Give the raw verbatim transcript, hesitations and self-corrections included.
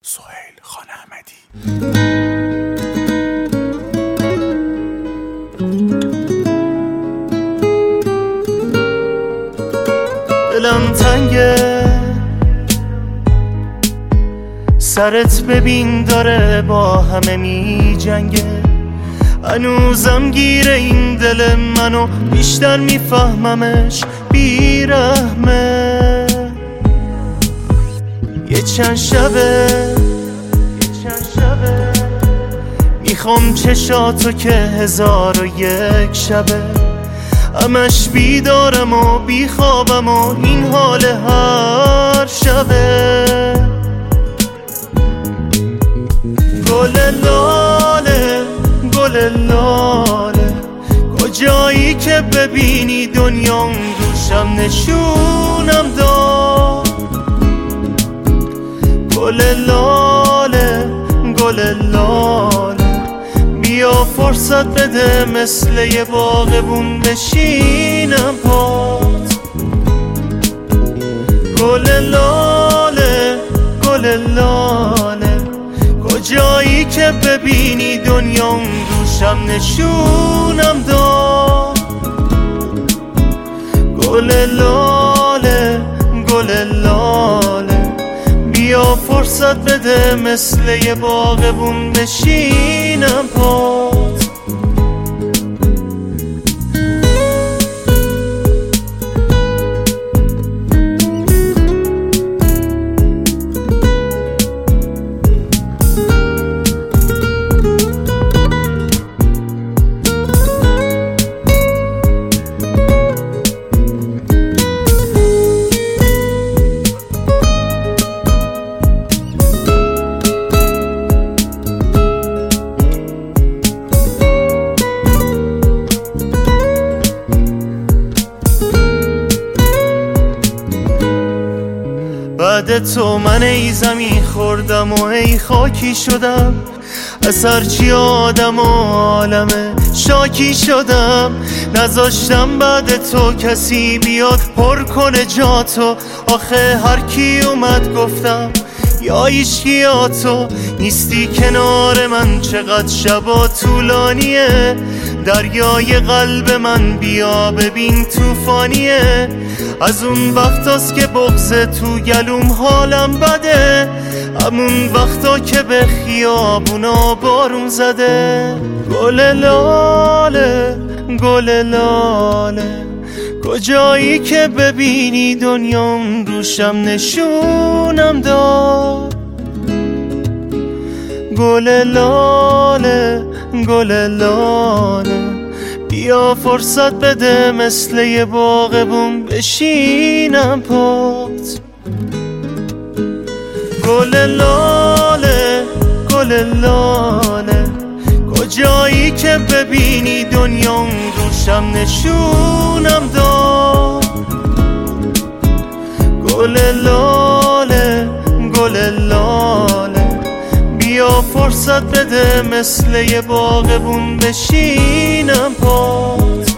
سهیل خان احمدی. دلم تنگه، سرت ببین داره با همه می جنگه. هنوزم گیره این دل منو، بیشتر میفهممش بیرحمه. یه چند شبه میخوام چشاتو که هزار و یک شبه، همش بیدارم و بیخوابم و این حال هر شبه. گل لاله گل لاله، کجایی که ببینی دنیام روشم نشونم داد. گل لاله گل لاله، بیا فرصت بده مثل یه باغبون بشینم پات. گل لاله گل لاله، کجایی که ببینی دنیام روشم نشونم داد. گل لاله گل لاله، بیا فرصت بده مثل یه باغبون بشینم پات. بعد تو من ای زمین خوردم و ای خاکی شدم، از هرچی آدم و عالمه شاکی شدم. نذاشتم بعد تو کسی بیاد پر کنه جاتو، آخه هر کی اومد گفتم یا ایشکی یا تو نیستی کنار من. چقدر شبا طولانیه، دریای قلب من بیا ببین توفانیه. از اون وقتاست که بغض تو گلوم حالم بده، همون وقتا که به خیابونا بارون زده. گل لاله گل لاله، کجایی که ببینی دنیام روشم نشونم داد. گل لاله گل لاله، بیا فرصت بده مثل یه باغبون بشینم پات. گل لاله گل لاله، کجایی که ببینی دنیام روشم نشونم داد. گل لاله گل لاله، بیا فرصت بده مثل یه باغبون بشینم پات.